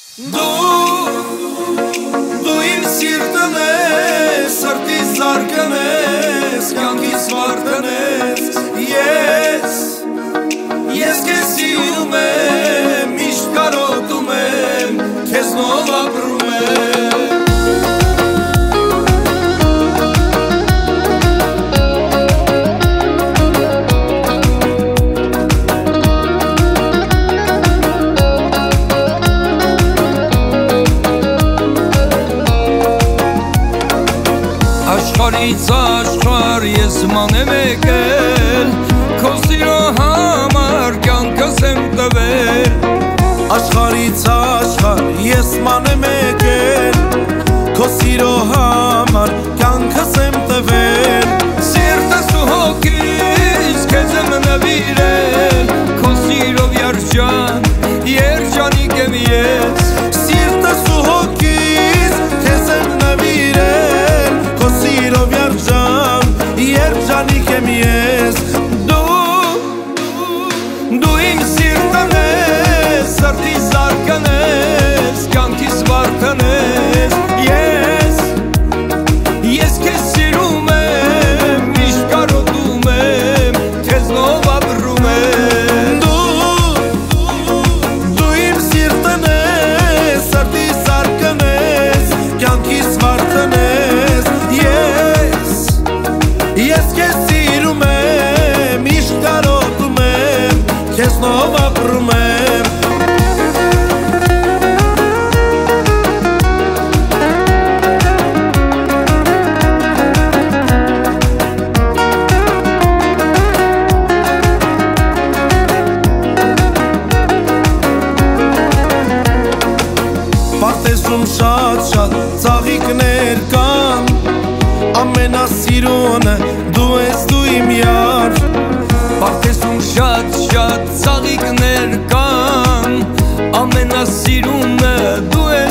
Դու իմ սիրտն ես, սրտիս զարկն ես, կյանքիս վարդն ես, ես քեզ սիրում եմ, միշտ կարոտում եմ, քեզնով ապրում եմ Աշխարհից աշխարհ ես մանեմ եկել, քո սիրո համար կյանքս եմ տվել Աշխարհից աշխարհ ես մանեմ եկել, քո սիրո համար կյանքս եմ տվել Սիրտս ու հոգիս քեզ եմ նվիրել, քո սիրով երջանիկ եմ ես Սիրտս ու հոգիս քեզ եմ նվիրել, քո սիրով երջանիկ եմ ես Դու իմ սիրտն ես, սրտիս զարկն ես, կյանքիս վարդն ես Ես քեզ սիրում եմ, միշտ կարոտում եմ, քեզնով ապրում եմ Դու իմ սիրտն ես, սրտիս զարկն ես, կյանքիս վարդն ես Ես քեզ սիրում եմ, միշտ կարոտում եմ, քեզնով ապրում եմ Պարտեզում շատ ծաղիկներ կան Ամենասիրունը դու ես դու իմ յար Պարտեզում շատ ծաղիկներ կան Ամենասիրունը դու ես